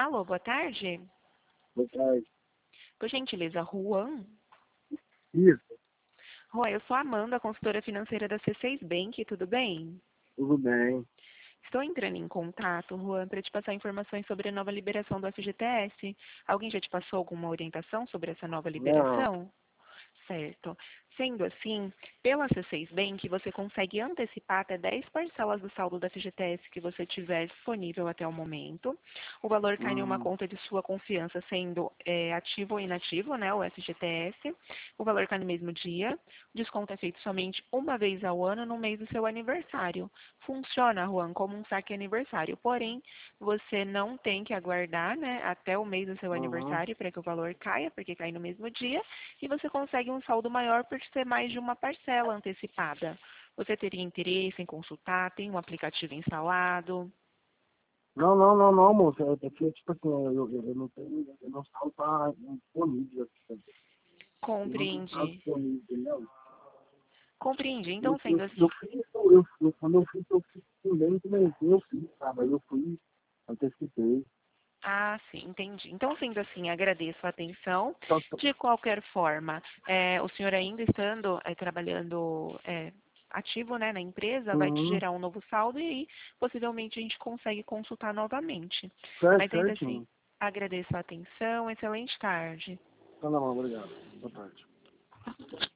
Alô, boa tarde. Boa tarde. Por gentileza, Juan? Isso, Juan, eu sou a Amanda, consultora financeira da C6 Bank, tudo bem? tudo bem. Estou entrando em contato, Juan, para te passar informações sobre a nova liberação do FGTS. Alguém já te passou alguma orientação sobre essa nova Não, liberação? Certo. Sendo assim, pela C6 Bank, você consegue antecipar até 10 parcelas do saldo da FGTS que você tiver disponível até o momento. O valor cai em uma conta de sua confiança, sendo ativo ou inativo, né, o FGTS. O valor cai no mesmo dia. O desconto é feito somente uma vez ao ano, no mês do seu aniversário. Funciona, Juan, como um saque aniversário. Porém, você não tem que aguardar, né, até o mês do seu uhum. aniversário para que o valor caia, porque cai no mesmo dia. E você consegue um saldo maior por ser mais de uma parcela antecipada. Você teria interesse em consultar? Tem um aplicativo instalado? Não, moça. É que, tipo assim, eu não tenho, eu não saldo tá disponível. Eu não tenho saldo Compreende. disponível, entendeu? Compreendi. Então, sendo Eu assim, fiz, quando eu fiz também, comecei, eu fiz, sabe? Aí eu fui, antecipei. ah, sim, entendi. Então, sendo assim, agradeço a atenção. Só, De qualquer forma, o senhor ainda estando trabalhando ativo, né, na empresa, vai te uhum. gerar um novo saldo e aí possivelmente a gente consegue consultar novamente. Certo, Mas ainda assim, certinho. agradeço a atenção. Excelente tarde. Tá na mão, obrigado. Boa tarde.